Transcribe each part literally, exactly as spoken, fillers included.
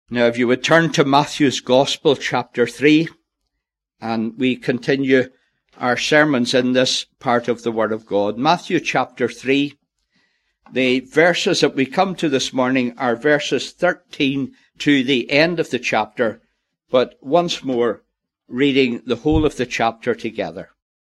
Now, if you would turn to Matthew's Gospel, chapter three, and we continue our sermons in this part of the Word of God. Matthew chapter three, the verses that we come to this morning are verses thirteen to the end of the chapter, but once more reading the whole of the chapter together.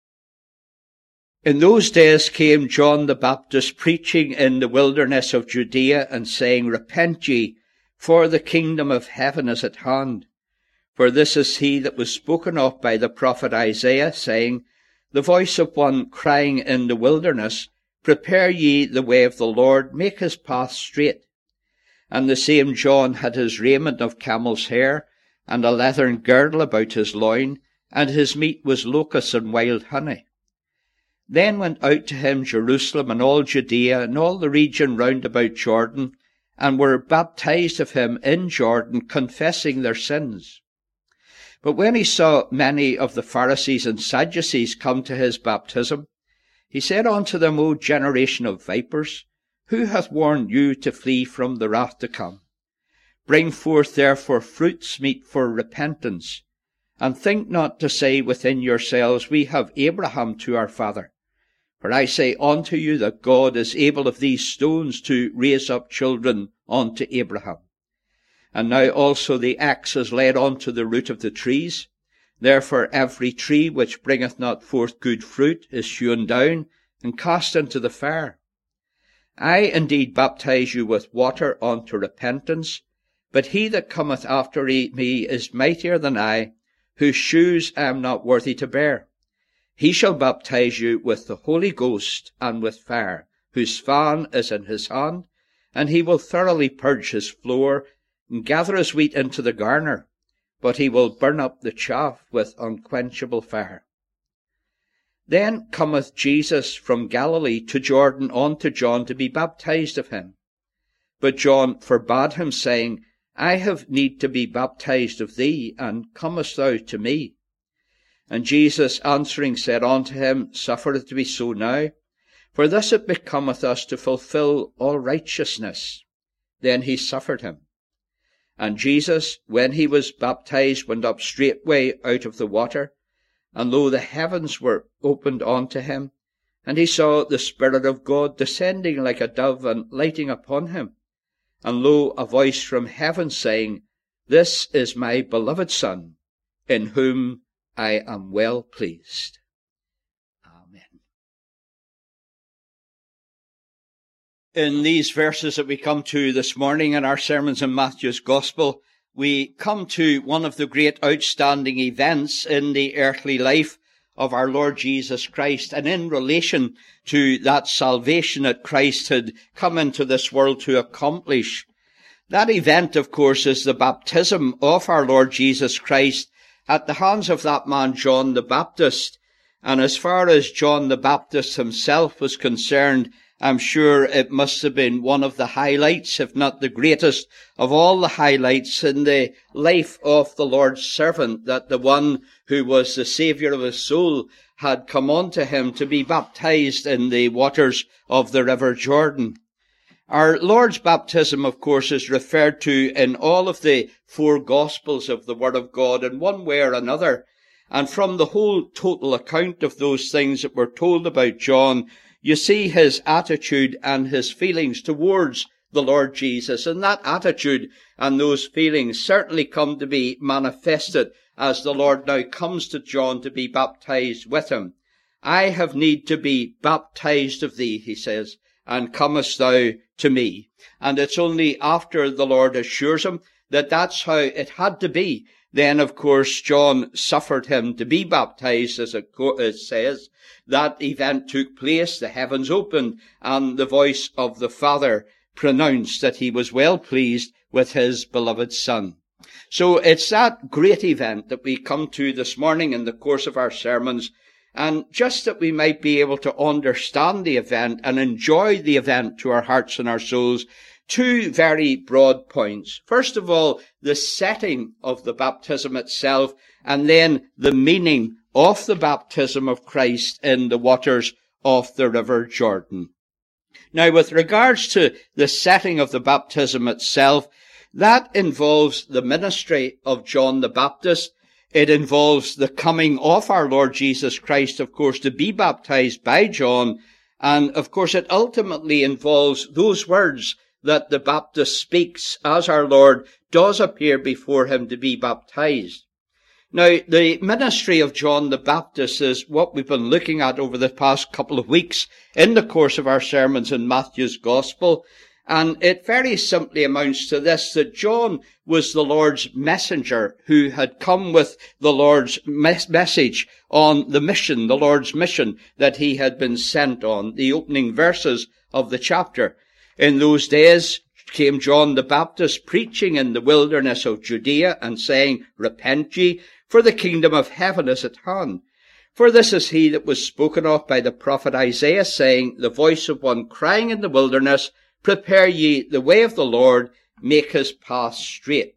In those days came John the Baptist preaching in the wilderness of Judea and saying, Repent ye, for the kingdom of heaven is at hand. For this is he that was spoken of by the prophet Isaiah, saying, The voice of one crying in the wilderness, Prepare ye the way of the Lord, make his path straight. And the same John had his raiment of camel's hair, and a leathern girdle about his loin, and his meat was locusts and wild honey. Then went out to him Jerusalem and all Judea and all the region round about Jordan, and were baptized of him in Jordan, confessing their sins. But when he saw many of the Pharisees and Sadducees come to his baptism, he said unto them, O generation of vipers, who hath warned you to flee from the wrath to come? Bring forth therefore fruits meet for repentance, and think not to say within yourselves, We have Abraham to our father. For I say unto you that God is able of these stones to raise up children unto Abraham. And now also the axe is laid unto the root of the trees. Therefore every tree which bringeth not forth good fruit is hewn down and cast into the fire. I indeed baptize you with water unto repentance, but he that cometh after me is mightier than I, whose shoes I am not worthy to bear. He shall baptize you with the Holy Ghost and with fire, whose fan is in his hand, and he will thoroughly purge his floor, and gather his wheat into the garner, but he will burn up the chaff with unquenchable fire. Then cometh Jesus from Galilee to Jordan unto John to be baptized of him. But John forbade him, saying, I have need to be baptized of thee, and comest thou to me? And Jesus answering said unto him, Suffer it to be so now, for thus it becometh us to fulfill all righteousness. Then he suffered him. And Jesus, when he was baptized, went up straightway out of the water, and lo, the heavens were opened unto him, and he saw the Spirit of God descending like a dove and lighting upon him. And lo, a voice from heaven saying, This is my beloved Son, in whom I am well pleased. Amen. In these verses that we come to this morning in our sermons in Matthew's Gospel, we come to one of the great outstanding events in the earthly life of our Lord Jesus Christ, and in relation to that salvation that Christ had come into this world to accomplish. That event, of course, is the baptism of our Lord Jesus Christ at the hands of that man John the Baptist. And as far as John the Baptist himself was concerned, I'm sure it must have been one of the highlights, if not the greatest of all the highlights in the life of the Lord's servant, that the one who was the Saviour of his soul had come unto him to be baptized in the waters of the River Jordan. Our Lord's baptism, of course, is referred to in all of the four Gospels of the Word of God in one way or another. And from the whole total account of those things that were told about John, you see his attitude and his feelings towards the Lord Jesus. And that attitude and those feelings certainly come to be manifested as the Lord now comes to John to be baptized with him. I have need to be baptized of thee, he says, and comest thou to me. And it's only after the Lord assures him that that's how it had to be. Then, of course, John suffered him to be baptized, as it says. That event took place, the heavens opened, and the voice of the Father pronounced that he was well pleased with his beloved Son. So it's that great event that we come to this morning in the course of our sermons. And just that we might be able to understand the event and enjoy the event to our hearts and our souls, two very broad points. First of all, the setting of the baptism itself, and then the meaning of the baptism of Christ in the waters of the River Jordan. Now, with regards to the setting of the baptism itself, That involves the ministry of John the Baptist. It involves the coming of our Lord Jesus Christ, of course, to be baptized by John. And, of course, it ultimately involves those words that the Baptist speaks as our Lord does appear before him to be baptized. Now, the ministry of John the Baptist is what we've been looking at over the past couple of weeks in the course of our sermons in Matthew's Gospel. And it very simply amounts to this, that John was the Lord's messenger who had come with the Lord's mes- message on the mission, the Lord's mission that he had been sent on, the opening verses of the chapter. In those days came John the Baptist preaching in the wilderness of Judea and saying, Repent ye, for the kingdom of heaven is at hand. For this is he that was spoken of by the prophet Isaiah, saying, The voice of one crying in the wilderness, Prepare ye the way of the Lord, make his path straight.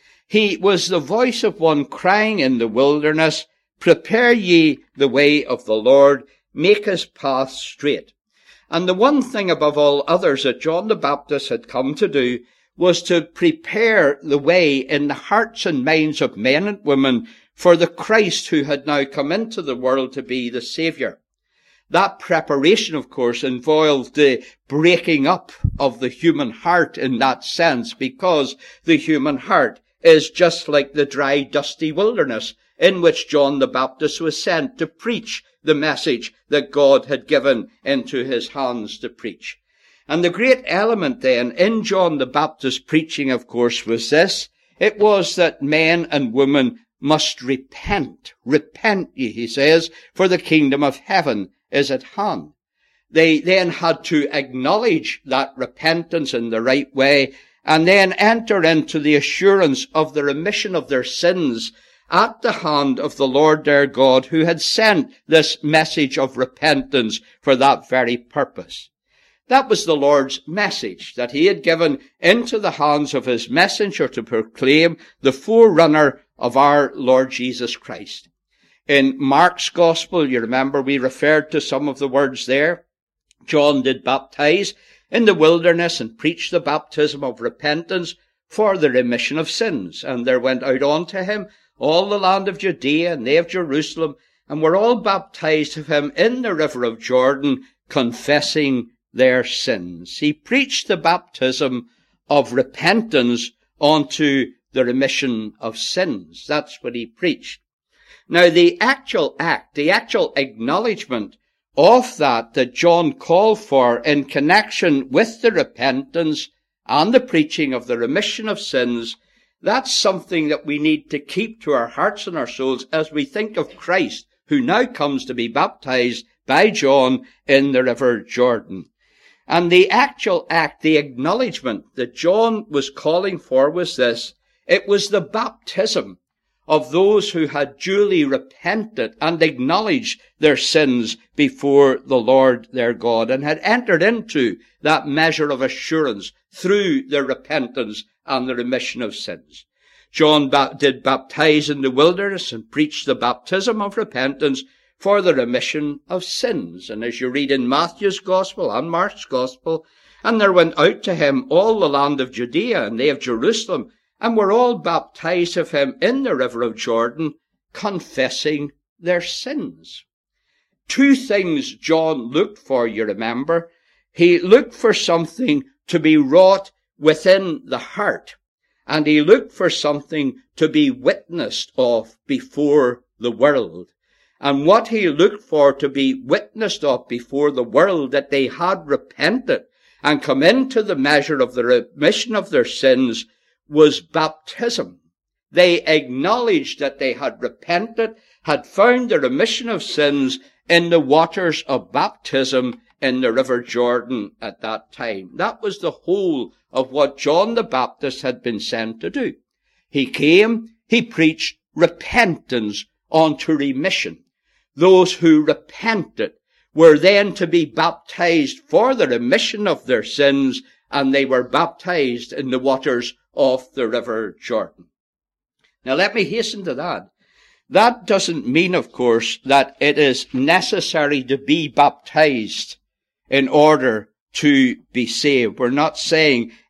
He was the voice of one crying in the wilderness, Prepare ye the way of the Lord, make his path straight. And the one thing above all others that John the Baptist had come to do was to prepare the way in the hearts and minds of men and women for the Christ who had now come into the world to be the Saviour. That preparation, of course, involved the breaking up of the human heart in that sense, because the human heart is just like the dry, dusty wilderness in which John the Baptist was sent to preach the message that God had given into his hands to preach. And the great element then in John the Baptist's preaching, of course, was this. It was that men and women must repent. Repent ye, he says, for the kingdom of heaven is at hand. They then had to acknowledge that repentance in the right way and then enter into the assurance of the remission of their sins at the hand of the Lord their God, who had sent this message of repentance for that very purpose. That was the Lord's message that he had given into the hands of his messenger to proclaim, the forerunner of our Lord Jesus Christ. In Mark's Gospel, you remember we referred to some of the words there. John did baptize in the wilderness and preach the baptism of repentance for the remission of sins. And there went out unto him all the land of Judea and they of Jerusalem, and were all baptized of him in the river of Jordan, confessing their sins. He preached the baptism of repentance unto the remission of sins. That's what he preached. Now, the actual act, the actual acknowledgement of that that John called for in connection with the repentance and the preaching of the remission of sins, that's something that we need to keep to our hearts and our souls as we think of Christ, who now comes to be baptized by John in the river Jordan. And the actual act, the acknowledgement that John was calling for was this. It was the baptism of those who had duly repented and acknowledged their sins before the Lord their God and had entered into that measure of assurance through their repentance and the remission of sins. John ba- did baptize in the wilderness and preach the baptism of repentance for the remission of sins. And as you read in Matthew's Gospel and Mark's Gospel, and there went out to him all the land of Judea and they of Jerusalem, and were all baptized of him in the river of Jordan, confessing their sins. Two things John looked for, you remember. He looked for something to be wrought within the heart, and he looked for something to be witnessed of before the world. And what he looked for to be witnessed of before the world, that they had repented and come into the measure of the remission of their sins, was baptism. They acknowledged that they had repented, had found the remission of sins in the waters of baptism in the river Jordan at that time. That was the whole of what John the Baptist had been sent to do. He came, he preached repentance unto remission. Those who repented were then to be baptized for the remission of their sins, and they were baptized in the waters of the river Jordan. Now let me hasten to that. That doesn't mean, of course, that it is necessary to be baptized in order to be saved. We're not saying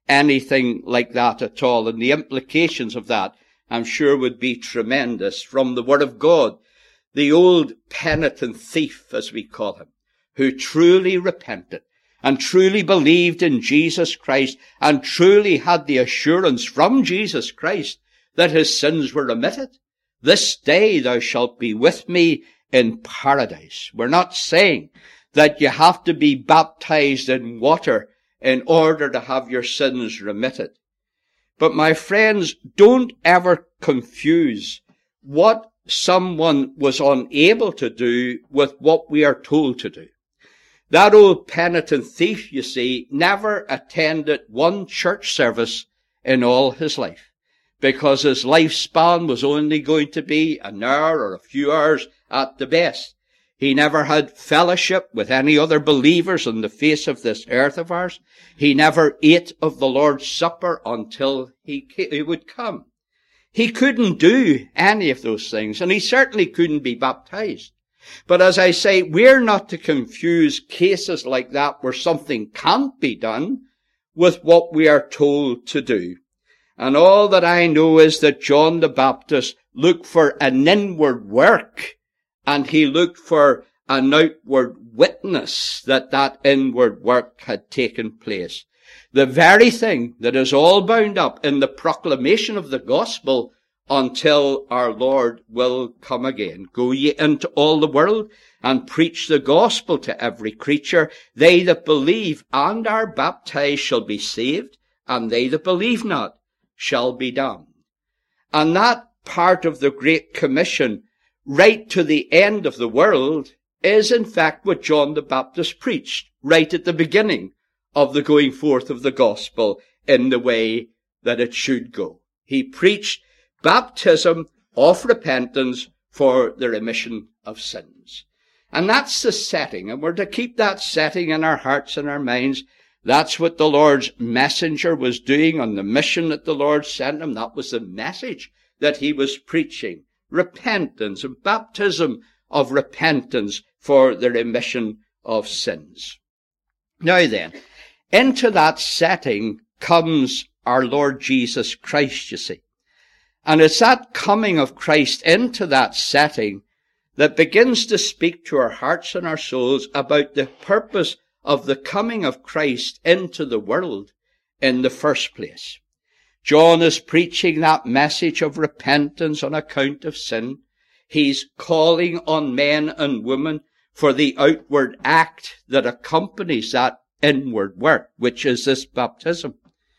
anything like that at all. And the implications of that, I'm sure, would be tremendous from the Word of God. The old penitent thief, as we call him, who truly repented and truly believed in Jesus Christ and truly had the assurance from Jesus Christ that his sins were remitted. This day thou shalt be with me in paradise. We're not saying that you have to be baptized in water in order to have your sins remitted. But my friends, don't ever confuse what someone was unable to do with what we are told to do. That old penitent thief, you see, never attended one church service in all his life, because his lifespan was only going to be an hour or a few hours at the best. He never had fellowship with any other believers on the face of this earth of ours. He never ate of the Lord's Supper until he, he would come. He couldn't do any of those things, and he certainly couldn't be baptized. But as I say, we're not to confuse cases like that where something can't be done with what we are told to do. And all that I know is that John the Baptist looked for an inward work, and he looked for an outward witness that that inward work had taken place. The very thing that is all bound up in the proclamation of the gospel until our Lord will come again. Go ye into all the world and preach the gospel to every creature. They that believe and are baptized shall be saved, and they that believe not shall be damned. And that part of the Great Commission, right to the end of the world, is in fact what John the Baptist preached right at the beginning of the going forth of the gospel in the way that it should go. He preached baptism of repentance for the remission of sins. And that's the setting, and we're to keep that setting in our hearts and our minds. That's what the Lord's messenger was doing on the mission that the Lord sent him. That was the message that he was preaching. Repentance and baptism of repentance for the remission of sins. Now then, into that setting comes our Lord Jesus Christ, you see. And it's that coming of Christ into that setting that begins to speak to our hearts and our souls about the purpose of the coming of Christ into the world in the first place. John is preaching that message of repentance on account of sin. He's calling on men and women for the outward act that accompanies that inward work, which is this baptism.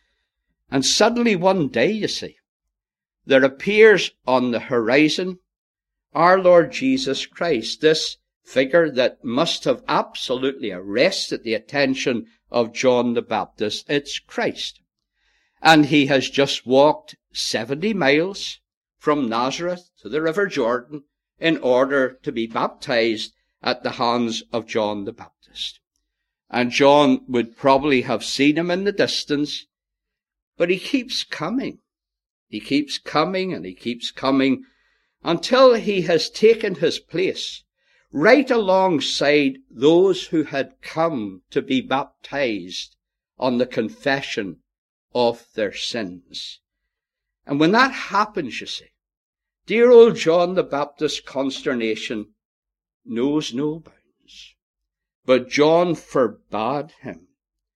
And suddenly one day, you see, there appears on the horizon our Lord Jesus Christ, this figure that must have absolutely arrested the attention of John the Baptist. It's Christ. And he has just walked seventy miles from Nazareth to the River Jordan in order to be baptized at the hands of John the Baptist. And John would probably have seen him in the distance, but he keeps coming. He keeps coming and he keeps coming until he has taken his place right alongside those who had come to be baptized on the confession of their sins. And when that happens, you see, dear old John the Baptist's consternation knows no bounds. But John forbade him.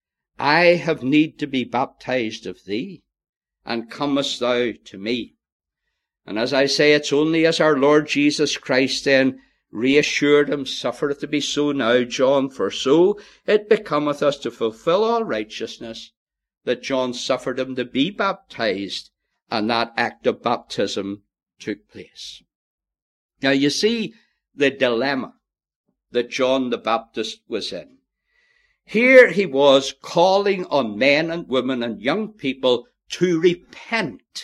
I have need to be baptized of thee, and comest thou to me? And as I say, it's only as our Lord Jesus Christ then reassured him, suffer it to be so now, John, for so it becometh us to fulfill all righteousness, that John suffered him to be baptized, and that act of baptism took place. Now you see the dilemma that John the Baptist was in. Here he was calling on men and women and young people to repent.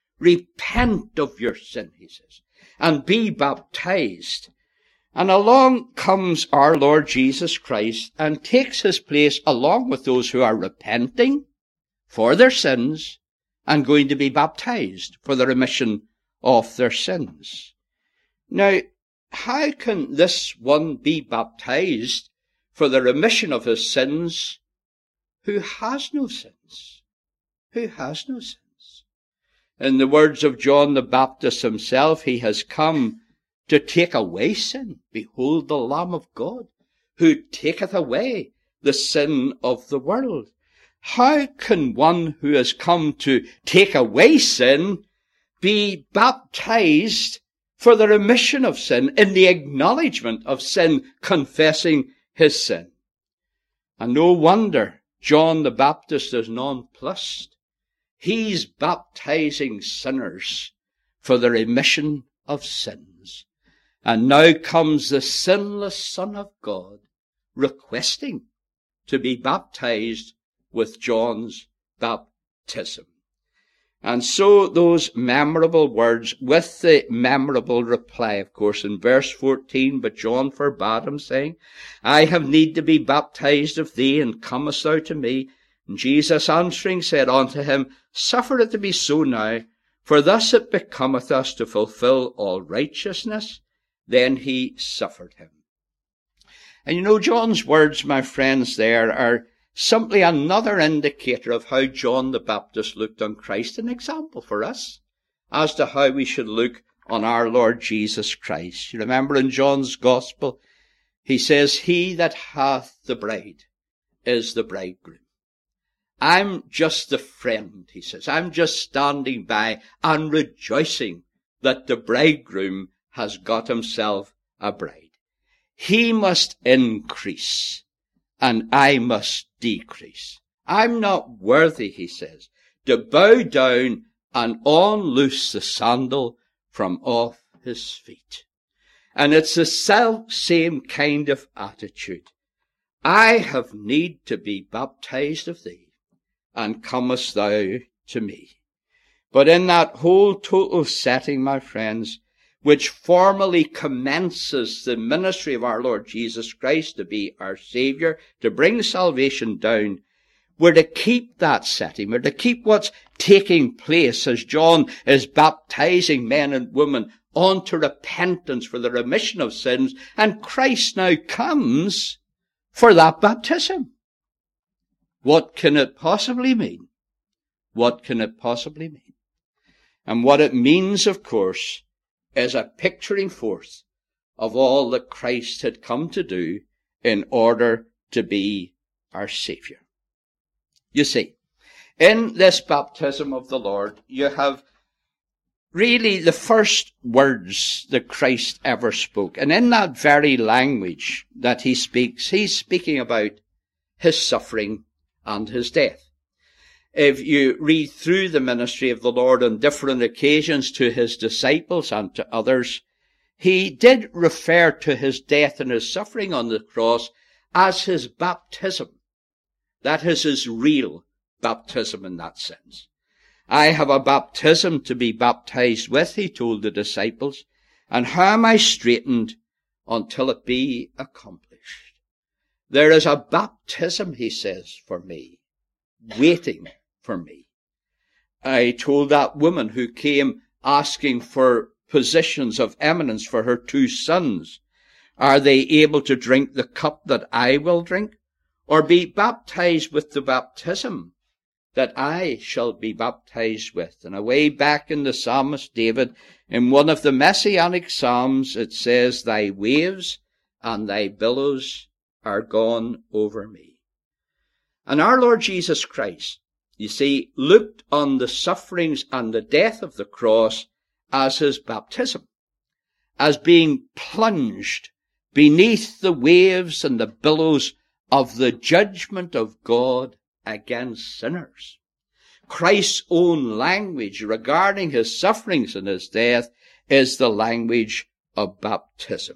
Repent of your sin, he says, and be baptized. And along comes our Lord Jesus Christ and takes his place along with those who are repenting for their sins and going to be baptized for the remission of their sins. Now, how can this one be baptized for the remission of his sins who has no sins? who has no sins. In the words of John the Baptist himself, he has come to take away sin. Behold the Lamb of God, who taketh away the sin of the world. How can one who has come to take away sin be baptized for the remission of sin, in the acknowledgement of sin, confessing his sin? And no wonder John the Baptist is nonplussed. He's baptizing sinners for the remission of sins. And now comes the sinless Son of God requesting to be baptized with John's baptism. And so those memorable words with the memorable reply, of course, in verse fourteen, but John forbade him, saying, I have need to be baptized of thee, and comest thou to me? And Jesus answering said unto him, Suffer it to be so now, for thus it becometh us to fulfill all righteousness. Then he suffered him. And you know, John's words, my friends, there are simply another indicator of how John the Baptist looked on Christ, an example for us as to how we should look on our Lord Jesus Christ. You remember in John's Gospel, he says, He that hath the bride is the bridegroom. I'm just the friend, he says. I'm just standing by and rejoicing that the bridegroom has got himself a bride. He must increase, and I must decrease. I'm not worthy, he says, to bow down and unloose the sandal from off his feet. And it's the self same kind of attitude. I have need to be baptized of thee, and comest thou to me. But in that whole total setting, my friends, which formally commences the ministry of our Lord Jesus Christ to be our Saviour, to bring salvation down, we're to keep that setting. We're to keep what's taking place as John is baptizing men and women unto repentance for the remission of sins, and Christ now comes for that baptism. What can it possibly mean? What can it possibly mean? And what it means, of course, is a picturing forth of all that Christ had come to do in order to be our Saviour. You see, in this baptism of the Lord, you have really the first words that Christ ever spoke. And in that very language that he speaks, he's speaking about his suffering and his death. If you read through the ministry of the Lord on different occasions to his disciples and to others, he did refer to his death and his suffering on the cross as his baptism. That is his real baptism in that sense. I have a baptism to be baptized with, he told the disciples, and how am I straitened until it be accomplished? There is a baptism, he says, for me, waiting for me. I told that woman who came asking for positions of eminence for her two sons, are they able to drink the cup that I will drink, or be baptized with the baptism that I shall be baptized with? And away back in the psalmist David, in one of the messianic psalms, it says, Thy waves and thy billows are gone over me. And our Lord Jesus Christ, you see, looked on the sufferings and the death of the cross as his baptism, as being plunged beneath the waves and the billows of the judgment of God against sinners. Christ's own language regarding his sufferings and his death is the language of baptism.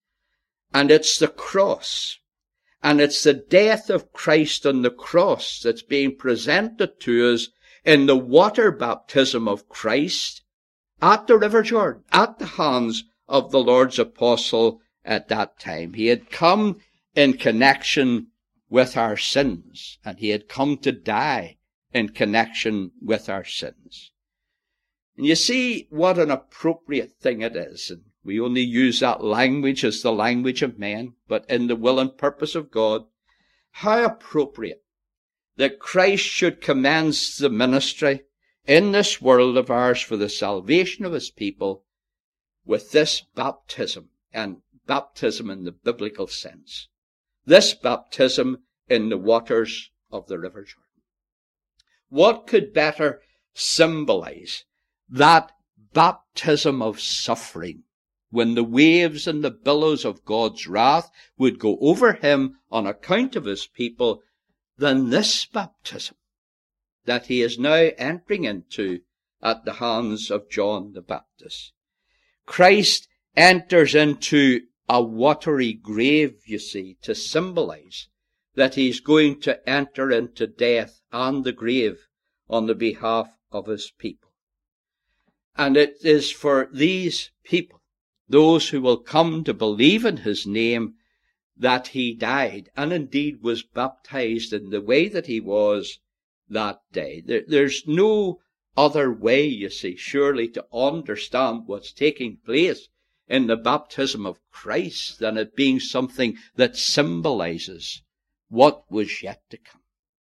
And it's the cross, and it's the death of Christ on the cross that's being presented to us in the water baptism of Christ at the River Jordan, at the hands of the Lord's apostle at that time. He had come in connection with our sins, and he had come to die in connection with our sins. And you see what an appropriate thing it is. And we only use that language as the language of men, but in the will and purpose of God, how appropriate that Christ should commence the ministry in this world of ours for the salvation of his people with this baptism, and baptism in the biblical sense. This baptism in the waters of the River Jordan. What could better symbolize that baptism of suffering when the waves and the billows of God's wrath would go over him on account of his people than this baptism that he is now entering into at the hands of John the Baptist? Christ enters into a watery grave, you see, to symbolize that he's going to enter into death and the grave on the behalf of his people. And it is for these people, those who will come to believe in his name, that he died and indeed was baptized in the way that he was that day. There, there's no other way, you see, surely to understand what's taking place in the baptism of Christ than it being something that symbolizes what was yet to come.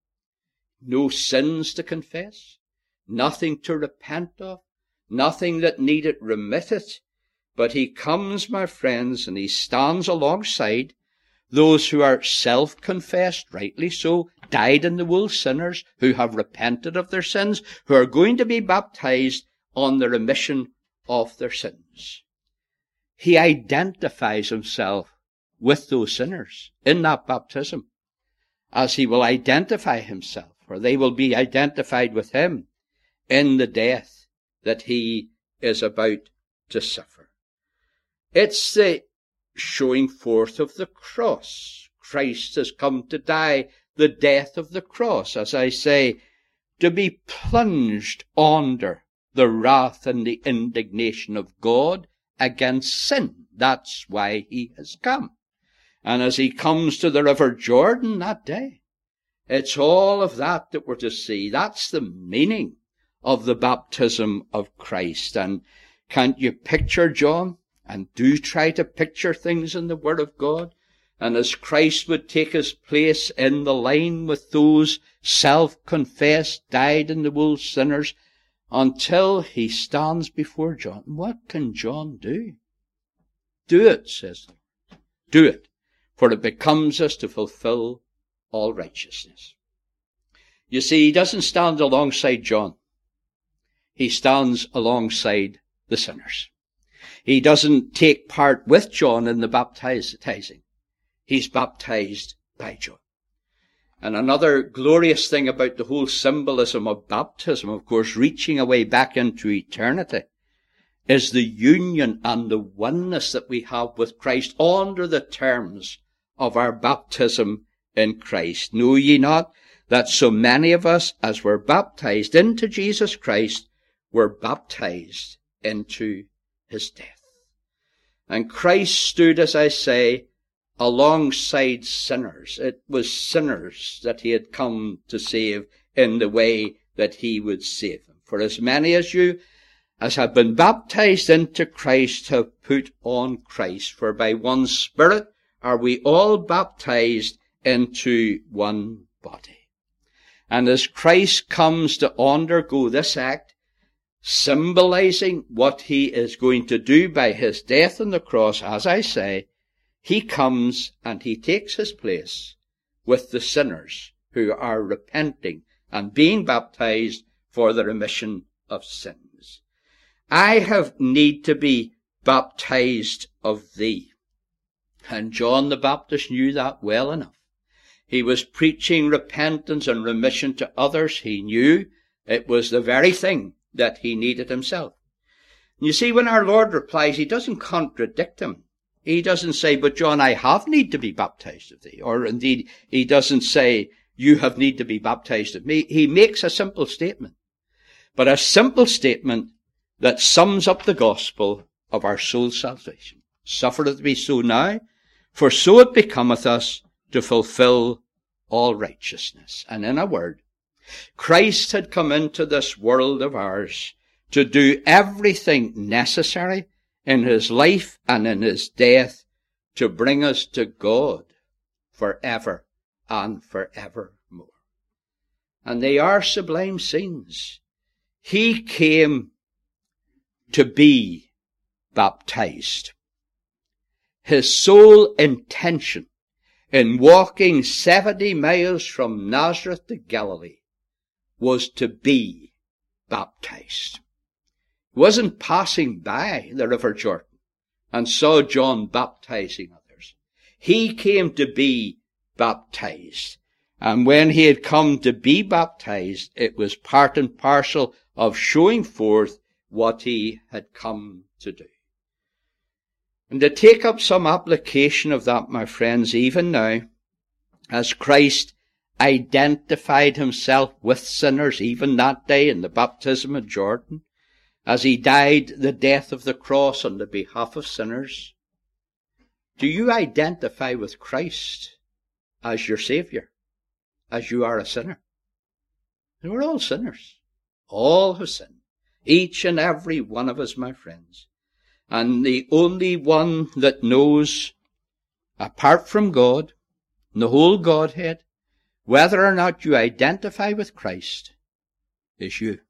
No sins to confess, nothing to repent of, nothing that needed remitted, but he comes, my friends, and he stands alongside those who are self-confessed, rightly so, dyed-in-the-wool sinners who have repented of their sins, who are going to be baptized on the remission of their sins. He identifies himself with those sinners in that baptism, as he will identify himself, or they will be identified with him in the death that he is about to suffer. It's the showing forth of the cross. Christ has come to die the death of the cross, as I say, to be plunged under the wrath and the indignation of God against sin. That's why he has come. And as he comes to the River Jordan that day, it's all of that that we're to see. That's the meaning of the baptism of Christ. And can't you picture, John? And do try to picture things in the Word of God. And as Christ would take his place in the line with those self-confessed, dyed-in-the-wool sinners, until he stands before John. What can John do? Do it, says the Lord. Do it, for it becomes us to fulfill all righteousness. You see, he doesn't stand alongside John. He stands alongside the sinners. He doesn't take part with John in the baptizing. He's baptized by John. And another glorious thing about the whole symbolism of baptism, of course, reaching away back into eternity, is the union and the oneness that we have with Christ under the terms of our baptism in Christ. Know ye not that so many of us, as were baptized into Jesus Christ, were baptized into his death? And Christ stood, as I say, alongside sinners. It was sinners that he had come to save in the way that he would save them. For as many as you as have been baptized into Christ have put on Christ. For by one Spirit are we all baptized into one body. And as Christ comes to undergo this act, symbolizing what he is going to do by his death on the cross, as I say, he comes and he takes his place with the sinners who are repenting and being baptized for the remission of sins. I have need to be baptized of thee. And John the Baptist knew that well enough. He was preaching repentance and remission to others. He knew it was the very thing that he needed himself. You see, when our Lord replies, he doesn't contradict him. He doesn't say, but John, I have need to be baptized of thee. Or indeed, he doesn't say, you have need to be baptized of me. He makes a simple statement. But a simple statement that sums up the gospel of our soul salvation. Suffer it to be so now, for so it becometh us to fulfill all righteousness. And in a word, Christ had come into this world of ours to do everything necessary in his life and in his death to bring us to God forever and forevermore. and they are sublime scenes. He came to be baptized. His sole intention in walking seventy miles from Nazareth to Galilee was to be baptized. He wasn't passing by the River Jordan and saw John baptizing others. He came to be baptized. And when he had come to be baptized, it was part and parcel of showing forth what he had come to do. And to take up some application of that, my friends, even now, as Christ identified himself with sinners, even that day in the baptism of Jordan, as he died the death of the cross on the behalf of sinners, do you identify with Christ as your Saviour, as you are a sinner? And we're all sinners. All have sinned. Each and every one of us, my friends. And the only one that knows, apart from God, the whole Godhead, whether or not you identify with Christ, is you.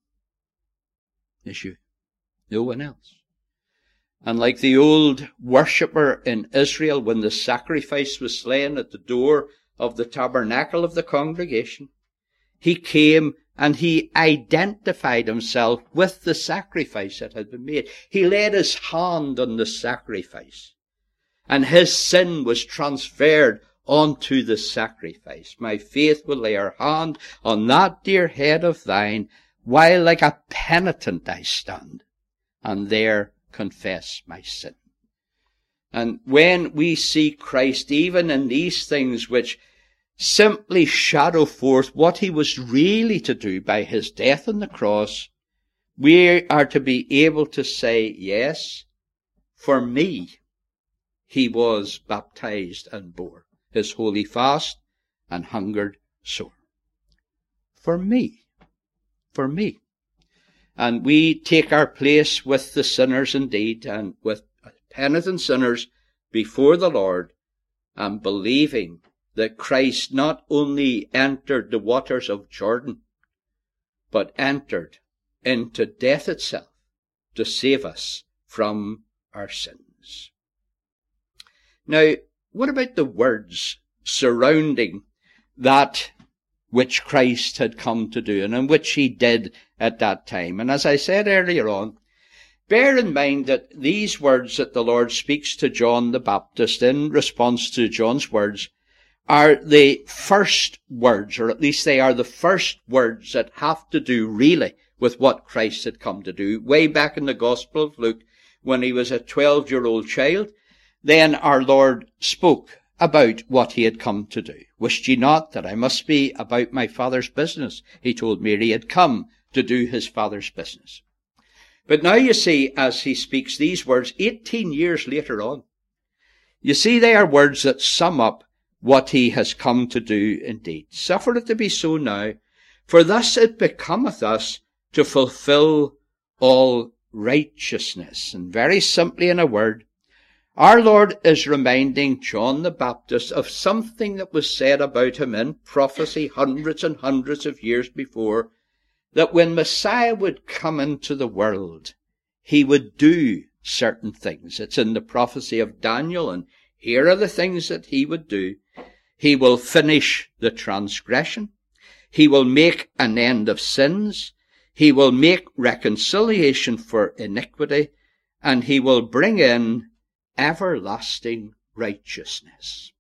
Is you. No one else. And like the old worshipper in Israel, when the sacrifice was slain at the door of the tabernacle of the congregation, he came and he identified himself with the sacrifice that had been made. He laid his hand on the sacrifice, and his sin was transferred onto the sacrifice. My faith will lay her hand on that dear head of thine, while like a penitent I stand, and there confess my sin. And when we see Christ, even in these things which simply shadow forth what he was really to do by his death on the cross, we are to be able to say, yes, for me, he was baptized and bore his holy fast and hungered sore. For me. For me. And we take our place with the sinners indeed, and with penitent sinners before the Lord, and believing that Christ not only entered the waters of Jordan, but entered into death itself to save us from our sins. Now, what about the words surrounding that which Christ had come to do, and in which he did at that time? And as I said earlier on, bear in mind that these words that the Lord speaks to John the Baptist in response to John's words are the first words, or at least they are the first words that have to do really with what Christ had come to do. Way back in the Gospel of Luke, when he was a twelve-year-old child, then our Lord spoke about what he had come to do. Wist ye not that I must be about my Father's business? He told Mary he had come to do his Father's business. But now you see, as he speaks these words, eighteen years later on, you see they are words that sum up what he has come to do indeed. Suffer it to be so now, for thus it becometh us to fulfill all righteousness. And very simply in a word, our Lord is reminding John the Baptist of something that was said about him in prophecy hundreds and hundreds of years before, that when Messiah would come into the world, he would do certain things. It's in the prophecy of Daniel, and here are the things that he would do. He will finish the transgression. He will make an end of sins. He will make reconciliation for iniquity. And he will bring in everlasting righteousness.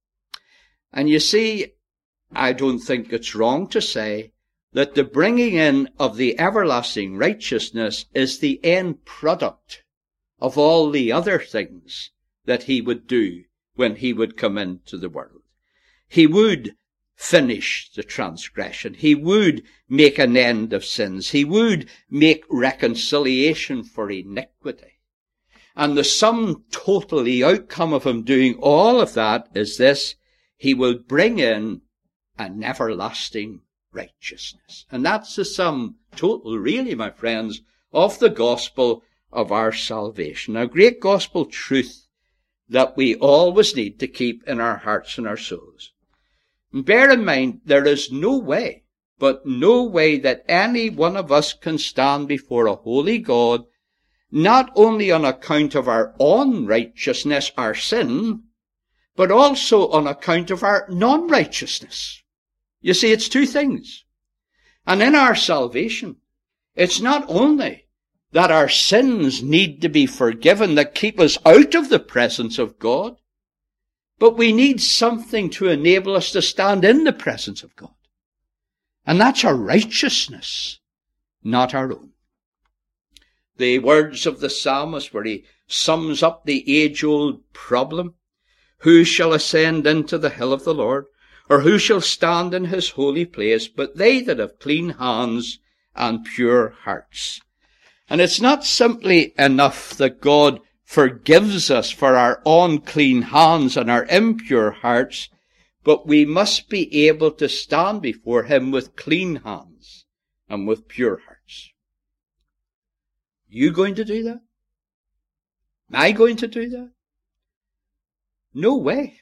And you see, I don't think it's wrong to say that the bringing in of the everlasting righteousness is the end product of all the other things that he would do when he would come into the world. He would finish the transgression. He would make an end of sins. He would make reconciliation for iniquity. And the sum total, the outcome of him doing all of that is this: he will bring in an everlasting righteousness. And that's the sum total, really, my friends, of the gospel of our salvation. A great gospel truth that we always need to keep in our hearts and our souls. And bear in mind, there is no way but no way that any one of us can stand before a holy God, not only on account of our own righteousness, our sin, but also on account of our non-righteousness. You see, it's two things. And in our salvation, it's not only that our sins need to be forgiven that keep us out of the presence of God, but we need something to enable us to stand in the presence of God. And that's our righteousness, not our own. The words of the psalmist where he sums up the age-old problem, who shall ascend into the hill of the Lord, or who shall stand in his holy place, but they that have clean hands and pure hearts. And it's not simply enough that God forgives us for our unclean hands and our impure hearts, but we must be able to stand before him with clean hands and with pure hearts. You going to do that? Am I going to do that? No way.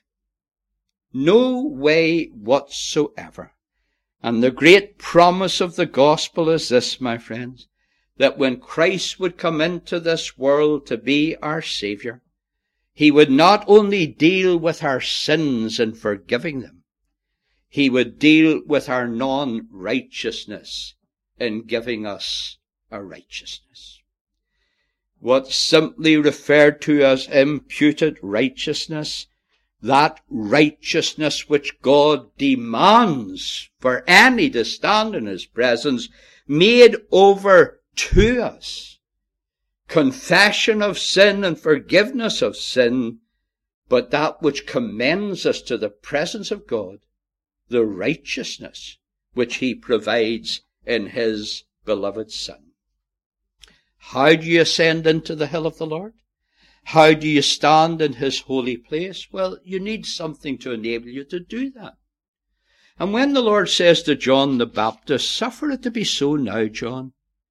No way whatsoever. And the great promise of the gospel is this, my friends, that when Christ would come into this world to be our Saviour, he would not only deal with our sins and forgiving them, he would deal with our non-righteousness in giving us a righteousness. What's simply referred to as imputed righteousness, that righteousness which God demands for any to stand in his presence, made over to us. Confession of sin and forgiveness of sin, but that which commends us to the presence of God, the righteousness which he provides in his beloved Son. How do you ascend into the hill of the Lord? How do you stand in his holy place? Well, you need something to enable you to do that. And when the Lord says to John the Baptist, suffer it to be so now, John,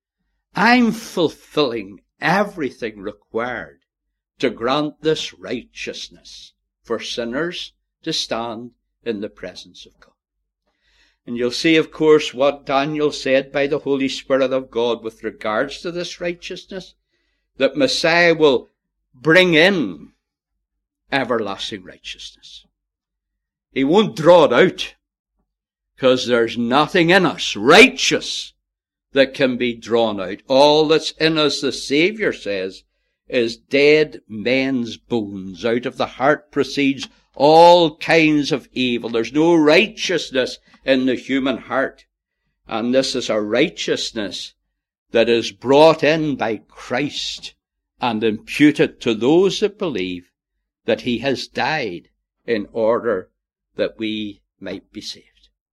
I'm fulfilling everything required to grant this righteousness for sinners to stand in the presence of God. And you'll see, of course, what Daniel said by the Holy Spirit of God with regards to this righteousness, that Messiah will bring in everlasting righteousness. He won't draw it out, because there's nothing in us righteous that can be drawn out. All that's in us, the Saviour says, is dead men's bones. Out of the heart proceeds all kinds of evil. There's no righteousness in the human heart. And this is a righteousness that is brought in by Christ and imputed to those that believe that he has died in order that we might be saved.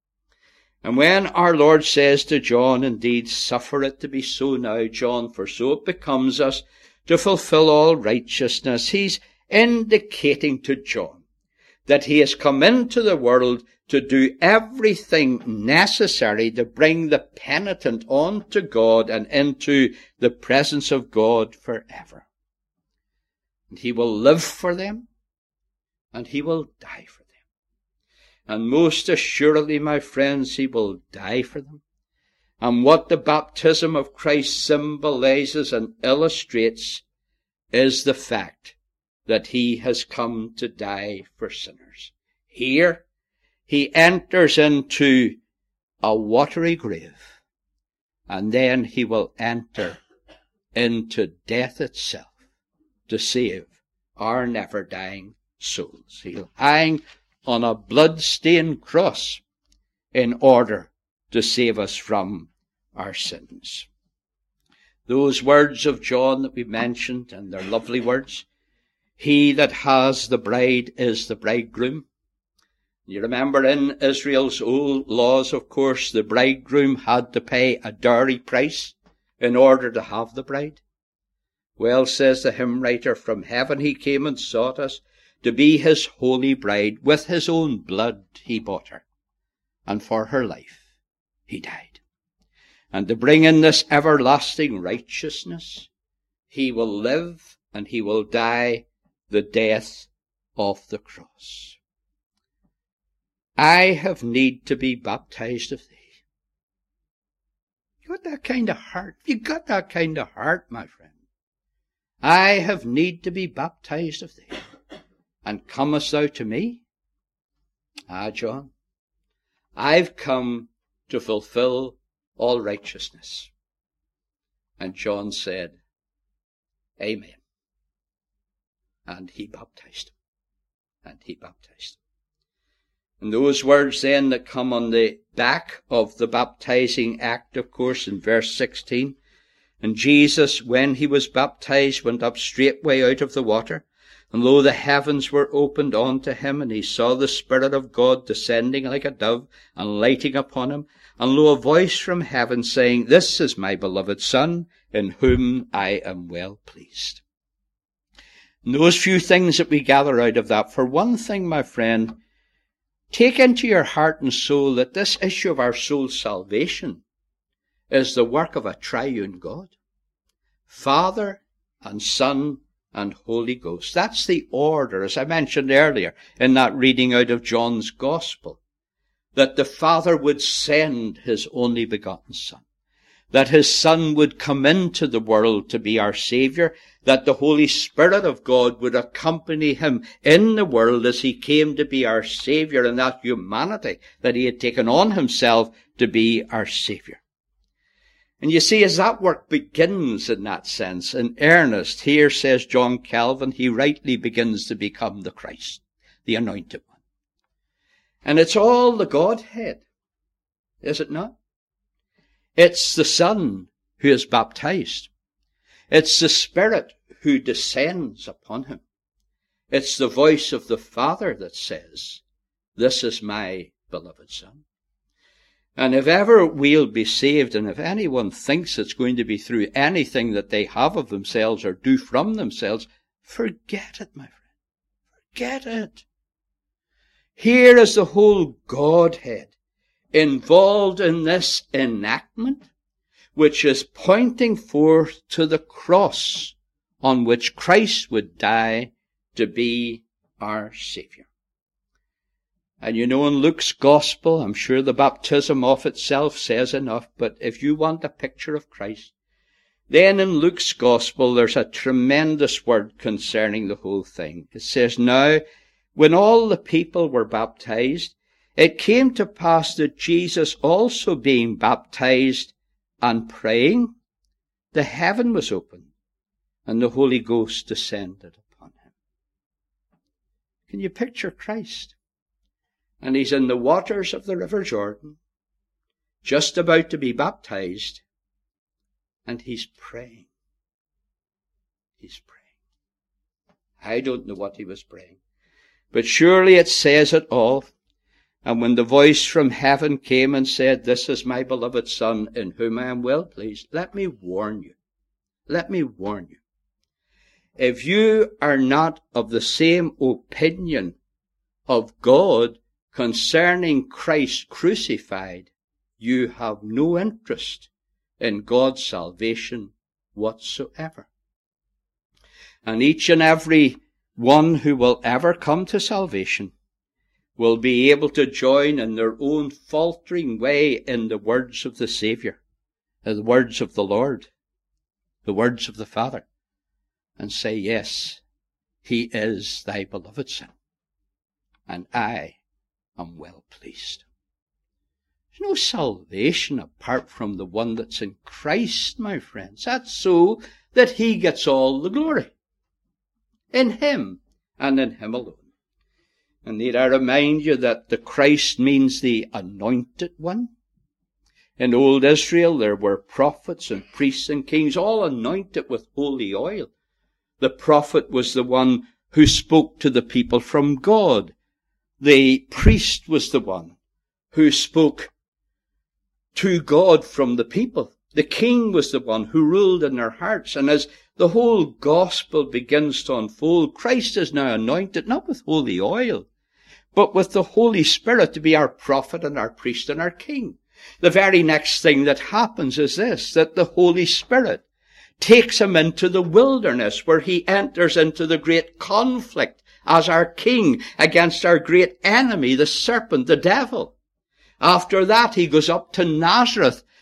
And when our Lord says to John, indeed, suffer it to be so now, John, for so it becomes us to fulfill all righteousness, he's indicating to John that he has come into the world to do everything necessary to bring the penitent on to God and into the presence of God forever. And he will live for them, and he will die for them. And most assuredly, my friends, he will die for them. And what the baptism of Christ symbolizes and illustrates is the fact that he has come to die for sinners. Here, he enters into a watery grave, and then he will enter into death itself to save our never-dying souls. He'll hang on a blood-stained cross in order to save us from our sins. Those words of John that we mentioned, and they're lovely words, he that has the bride is the bridegroom. You remember in Israel's old laws, of course, the bridegroom had to pay a dowry price in order to have the bride. Well, says the hymn writer, from heaven he came and sought us, to be his holy bride. With his own blood he bought her, and for her life he died. And to bring in this everlasting righteousness, he will live and he will die the death of the cross. I have need to be baptized of thee. got that kind of heart, if you got that kind of heart, my friend, I have need to be baptized of thee. And comest thou to me? Ah, John, I've come to fulfill all righteousness. And John said, Amen. And he baptized him. And he baptized him. And those words then that come on the back of the baptizing act, of course, in verse sixteen. And Jesus, when he was baptized, went up straightway out of the water. And lo, the heavens were opened unto him, and he saw the Spirit of God descending like a dove, and lighting upon him. And lo, a voice from heaven saying, This is my beloved Son, in whom I am well pleased. And those few things that we gather out of that, for one thing, my friend, take into your heart and soul that this issue of our soul's salvation is the work of a triune God. Father and Son and Holy Ghost. That's the order, as I mentioned earlier in that reading out of John's Gospel, that the Father would send his only begotten Son, that his Son would come into the world to be our Saviour, that the Holy Spirit of God would accompany him in the world as he came to be our Saviour, and that humanity that he had taken on himself to be our Saviour. And you see, as that work begins in that sense, in earnest, here, says John Calvin, he rightly begins to become the Christ, the Anointed One. And it's all the Godhead, is it not? It's the Son who is baptized. It's the Spirit who descends upon him. It's the voice of the Father that says, This is my beloved Son. And if ever we'll be saved, and if anyone thinks it's going to be through anything that they have of themselves or do from themselves, forget it, my friend. Forget it. Here is the whole Godhead involved in this enactment, which is pointing forth to the cross on which Christ would die to be our Saviour. And you know, in Luke's Gospel, I'm sure the baptism of itself says enough, but if you want a picture of Christ, then in Luke's Gospel there's a tremendous word concerning the whole thing. It says, Now, when all the people were baptized, it came to pass that Jesus also being baptized and praying, the heaven was opened, and the Holy Ghost descended upon him. Can you picture Christ? And he's in the waters of the River Jordan, just about to be baptized, and he's praying. He's praying. I don't know what he was praying, but surely it says it all. And when the voice from heaven came and said, This is my beloved Son, in whom I am well pleased, let me warn you. Let me warn you. If you are not of the same opinion of God concerning Christ crucified, you have no interest in God's salvation whatsoever. And each and every one who will ever come to salvation will be able to join in their own faltering way in the words of the Saviour, the words of the Lord, the words of the Father, and say, Yes, he is thy beloved Son, and I am well pleased. There's no salvation apart from the one that's in Christ, my friends. That's so that he gets all the glory. In him, and in him alone. And need I remind you that the Christ means the Anointed One? In old Israel there were prophets and priests and kings, all anointed with holy oil. The prophet was the one who spoke to the people from God. The priest was the one who spoke to God from the people. The king was the one who ruled in their hearts. And as the whole gospel begins to unfold, Christ is now anointed, not with holy oil, but with the Holy Spirit to be our prophet and our priest and our king. The very next thing that happens is this, that the Holy Spirit takes him into the wilderness where he enters into the great conflict as our king against our great enemy, the serpent, the devil. After that, he goes up to Nazareth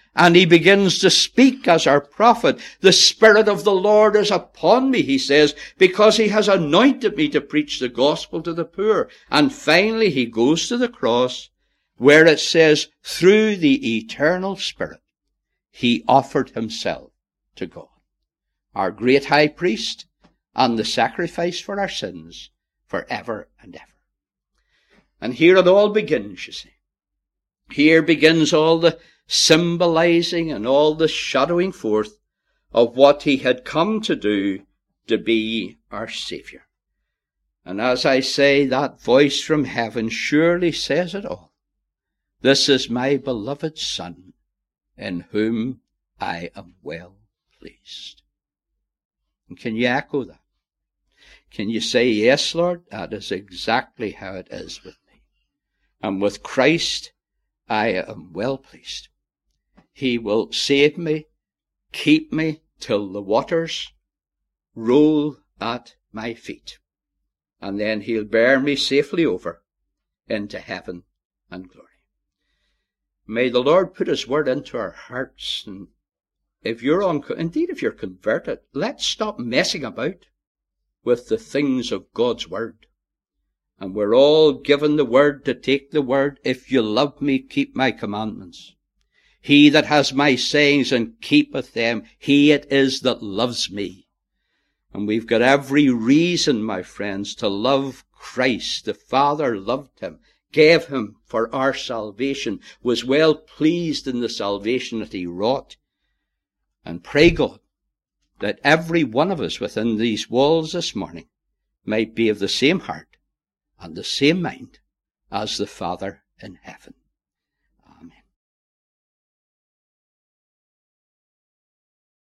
And he begins to speak as our prophet. The Spirit of the Lord is upon me, he says, because he has anointed me to preach the gospel to the poor. And finally he goes to the cross where it says, through the eternal Spirit, he offered himself to God, our great high priest, and the sacrifice for our sins forever and ever. And here it all begins, you see. Here begins all the symbolizing and all the shadowing forth of what he had come to do to be our Saviour. And as I say, that voice from heaven surely says it all. This is my beloved Son, in whom I am well pleased. And can you echo that? Can you say, yes, Lord, that is exactly how it is with me. And with Christ, I am well pleased. He will save me, keep me till the waters roll at my feet. And then he'll bear me safely over into heaven and glory. May the Lord put his word into our hearts. And if you're on, indeed, if you're converted, let's stop messing about with the things of God's word. And we're all given the word to take the word. If you love me, keep my commandments. He that has my sayings and keepeth them, he it is that loves me. And we've got every reason, my friends, to love Christ. The Father loved him, gave him for our salvation, was well pleased in the salvation that he wrought. And pray God that every one of us within these walls this morning might be of the same heart and the same mind as the Father in heaven.